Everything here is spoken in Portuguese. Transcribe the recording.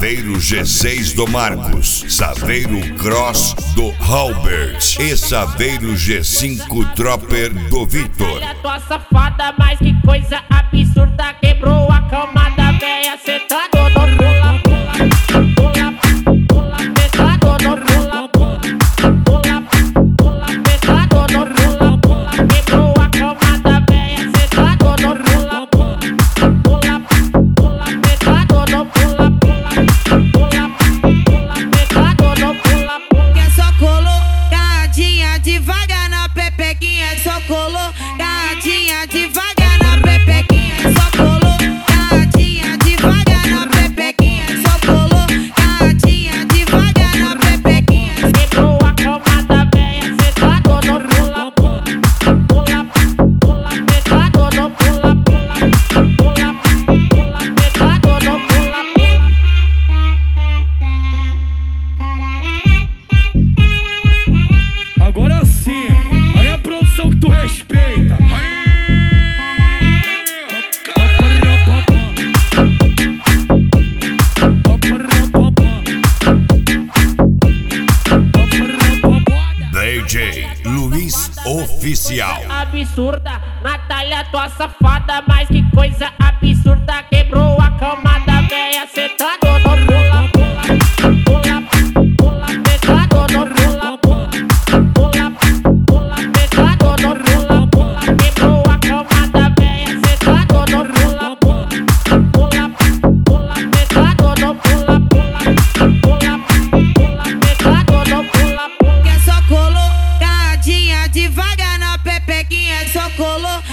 Saveiro G6 do Marcos, Saveiro Cross do Albert e Saveiro G5 Tropper do Victor. Olha tua safada, mas que coisa absurda, quebrou a cama da véia, sentado no rula, pula, pula, sentado no rula, pula, pula, sentado no rula, pula, quebrou a cama da véia, sentado no rula, pula, pula, sentado no pula, pula, sentado no pula, pula. Quer só colocadinha devagar na pepequinha, só colocadinha devagar na pepequinha, só colocadinha devagar na pepequinha, só colocadinha devagar na pepequinha. Quebrou a cama da véia, sentado no rula, pula, pula, sentado no pula, pula, sentado no pula, pula. Agora sim, aí a produção que tu respeita. DJ Luiz Oficial. Absurda, Natália, tua safada, mas que coisa absurda, quebrou a cama da véia, sentado no rula, pula, pula, sentado no rula, pula, sentado no rula, pula, quebrou a cama da véia, sentado no rula, pula, sentado no pula, sentado no pula, pula. Quer só colocadinha devagar na pepequinha, só colocadinha